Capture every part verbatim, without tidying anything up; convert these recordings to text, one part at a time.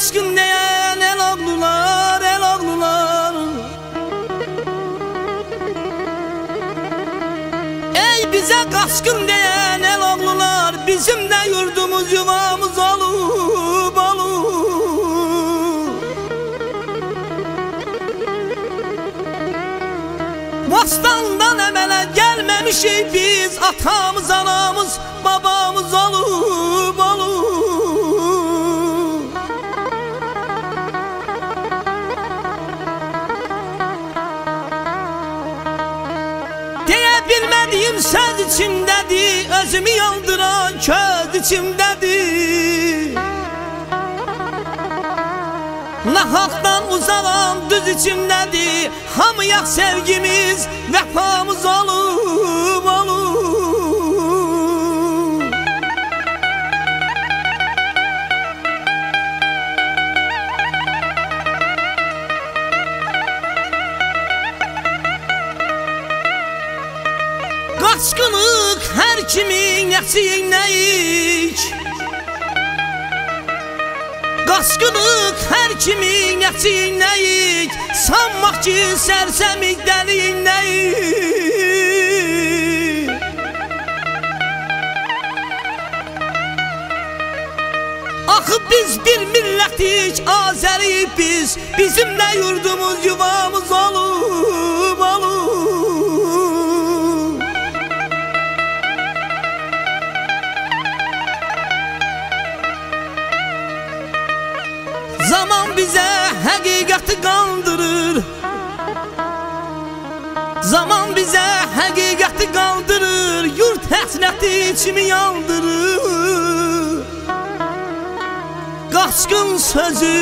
qaçqın deyən el oğlular, el oğlular. Ey bizə qaçqın deyən el oğlular, bizim də yurdumuz yuvamız olub, olub. Bostandan əmələ gəlməmişik biz, atamız, anamız, babamız olub, olub. Deyə bilmədiyim söz içimdədir, özümü yandıran köz içimdədir. Nahaqdan uzağam düz içimdədir, hamıyaq sevgimiz, vəfamız olub, olub. Qaçqınıq hər kimin nəsiyinəyik, qaçqınıq hər kimin nəsiyinəyik, sanmaq ki sərsəmik dəliyinəyik. Axı biz bir millətik, Azəriyik biz, bizim də yurdumuz yuvamız olub, olub. Zaman bizə həqiqəti qandırır, zaman bizə həqiqəti qandırır, yurt həsrəti içimi yandırır. Qaçqın sözü,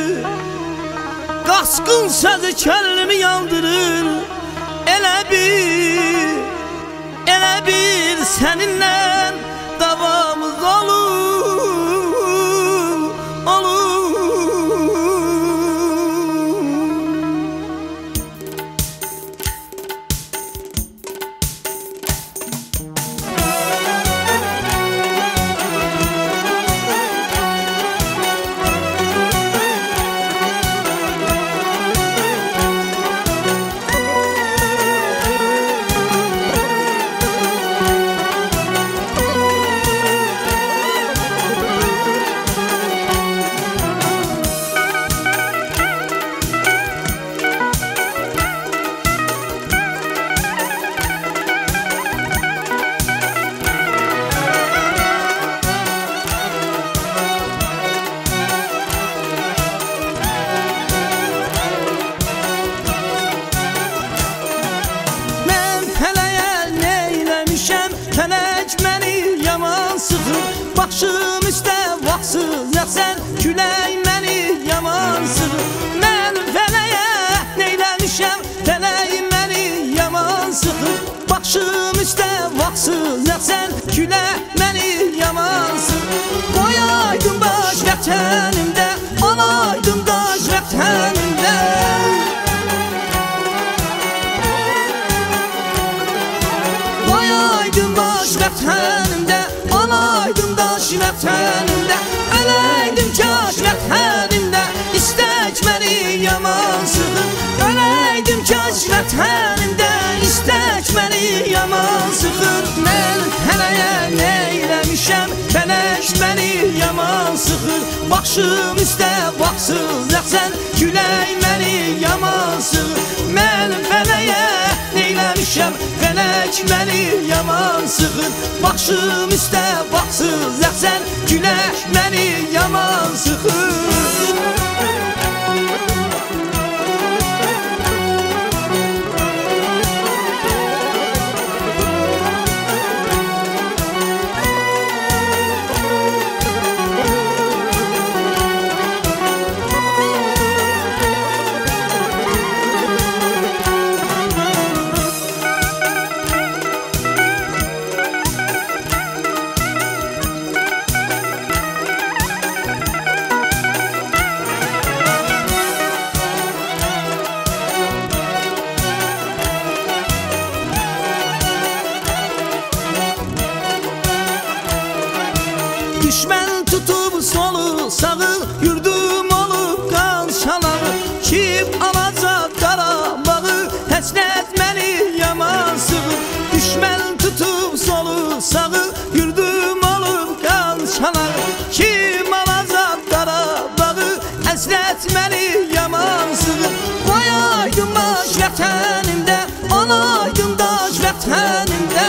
qaçqın sözü könlümü yandırır. Elə bir, elə bir səninlə davamız olur, olur. Fələk məni yaman sıxır, başım üstə vaxtsız yəsən, külək məni yaman sıxır. Mən fələyə neyləmişəm, fələk məni yaman sıxır, başım üstə vaxtsız yəsən, külək məni yaman sıxır. Qoyaydım baş vətənimdə, alaydım daş vətənimdə. Vətənimdə, alaydım daş vətənimdə, öləydim kaş vətənimdə, istək məni yaman sıxır. Öləydim kaş vətənimdə, istək məni yaman sıxır. Mən fələyə neyləmişəm, fələk məni yaman sıxır, başım üstə vaxtsız yəsən, külək məni yaman sıxır. Mən fələyə neyləmişəm, fələk məni yaman sıxır, başım üstə vaxtsız yəsən, külək məni yaman sıxır. Həsrət məni yaman sıxır, düşmən tutub solu sağı, yurdum olub qalçalar, kim alacaq Qarabağı? Həsrət məni yaman sıxır, qoyaydım baş vətənimdə, olaydım daş vətənimdə.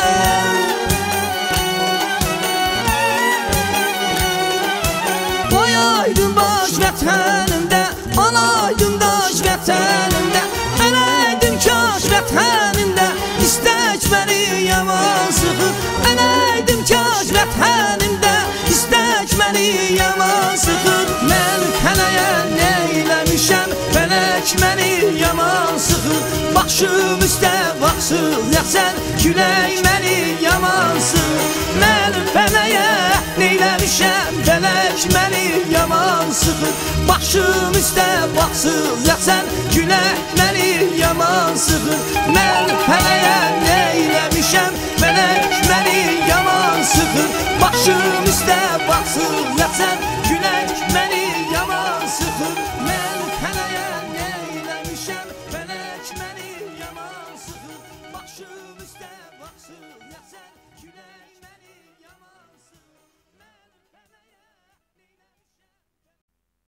Qoyaydım baş vətənimdə, olaydım daş vətənimdə. Ələydim kaş vətənimdə, istək məni yaman sıxır. Ələydim kaş vətənimdə, istək məni yaman sıxır. Mən fələyə neyləmişəm, fələk məni yaman sıxır. Başım üstə vaxtsız yaxsən, külək məni yaman sıxır. Mən fələyə neyləmişəm, fələk məni yaman sıxır. Başım üstə vaxtsız yaxsən, külək məni yaman sıxır. Mən fələyə neyləmişəm, fələk məni yaman sıxır. Başım üstə vaxtsız yaxsən, külək məni yaman sıxır. Mən fələyə neyləmişəm, fələk məni yaman sıxır. Başım üstə vaxtsız yaxsən, külək